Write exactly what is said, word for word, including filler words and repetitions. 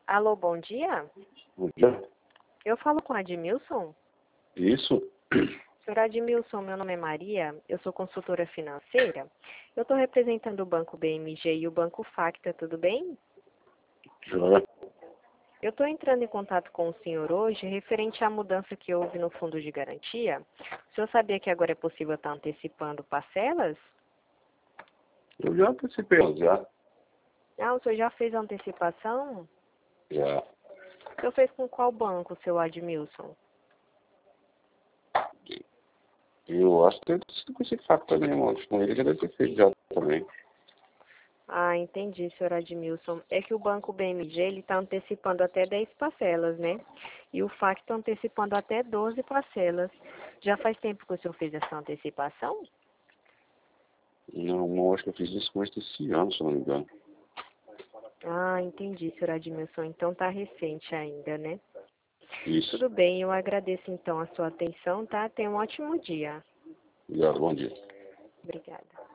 Alô, bom dia. Bom dia. Eu falo com a Admilson. Isso? Senhor Admilson, meu nome é Maria, eu sou consultora financeira. Eu estou representando o Banco B M G e o Banco Facta, tudo bem? Joia. Eu estou entrando em contato com o senhor hoje referente à mudança que houve no fundo de garantia. O senhor sabia que agora é possível estar antecipando parcelas? Eu já antecipei, já. Ah, o senhor já fez a antecipação? Já. O senhor fez com qual banco, seu Admilson? Eu acho que tem sido com esse fato também, irmão. Acho que com ele já deve ter feito já também. Ah, entendi, senhor Admilson. É que o Banco B M G ele está antecipando até dez parcelas, né? E o Facta está antecipando até doze parcelas. Já faz tempo que o senhor fez essa antecipação? Não, não, acho que eu fiz isso com esse ano, se eu não me engano. Ah, entendi, senhor Admilson. Então tá recente ainda, né? Isso. Tudo bem, eu agradeço então a sua atenção, tá? Tenha um ótimo dia. Obrigado, bom dia. Obrigada.